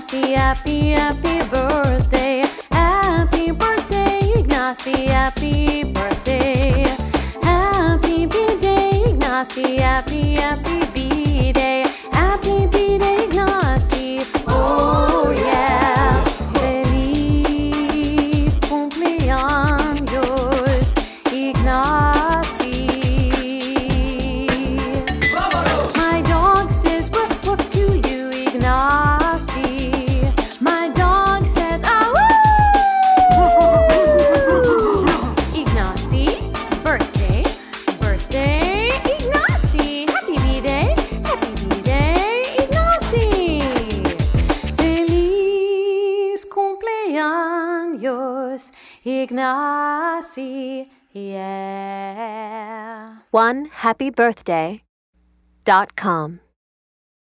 Ignacy, happy, happy birthday. Happy birthday, Ignacy, happy birthday. Happy B-Day, Ignacy, happy, happy B-Day. Happy B-Day, Ignacy, oh yeah. Feliz cumpleaños, Ignacy. My dog says woof woof to you, Ignacy. My dog says ah woo. Ignacy, birthday, birthday, Ignacy. Happy B-Day, Ignacy. Feliz cumpleaños, Ignacy, yeah. OneHappyBirthday.com